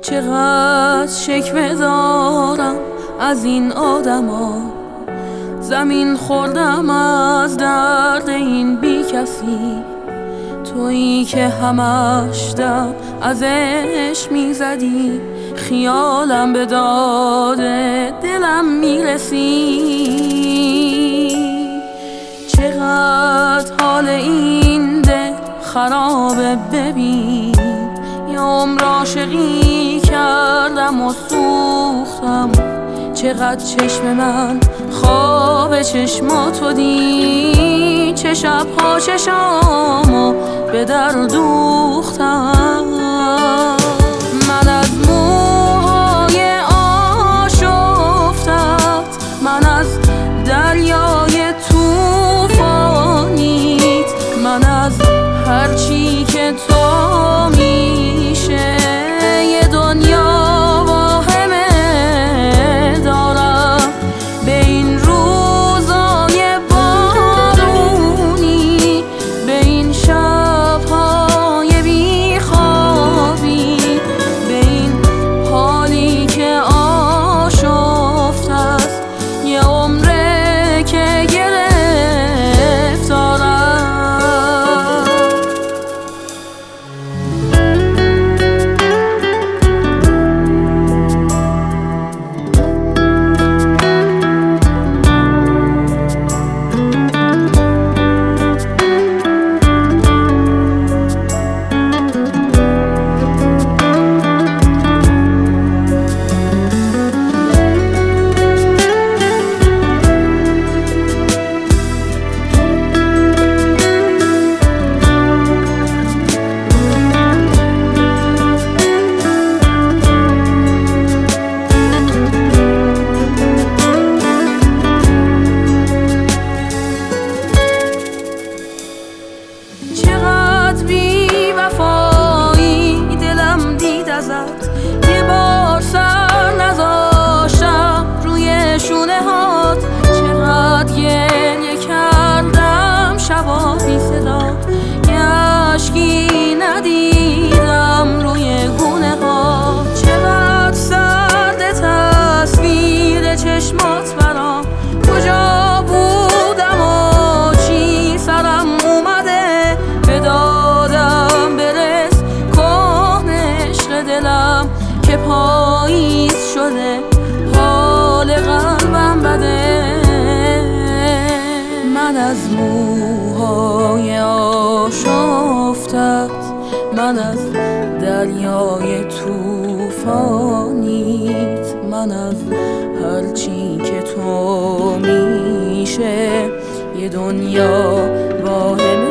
چقدر شکوه دارم از این آدما، زمین خوردم از درد این بی کسی. تویی که همش دم از عشق میزدی، خیالم به داد دلم میرسی. چقدر حال این دل خرابه، ببین یه عمر عاشقی کردم و سوختم. چقدر چشم من خواب چشماتو دید، چه شبها چشامو به در دوختم. من از موهای آشفتت، من از دریای توفانیت، من از هرچی که تو میشه. یه دنیا واهمه دارم به این روزای بارونی، به این شبهای بیخوابی، به این حالی که آشفته است. یه عمره که گرفتارم. یه بار سر نذاشتم روی شونه هات، چقدر گریه کردم شبا بی صدا. یه اشکی ندیدم روی گونه ها، چقدر سرد تصویر چشمات برام. کجا بودم و چی سرم اومده، به دادم برس دلم که پاییز شده، حال قلبم بده. من از موهای آشفتت، من از دریای توفانیت، من از هرچی که تو میشه. یه دنیا واهمه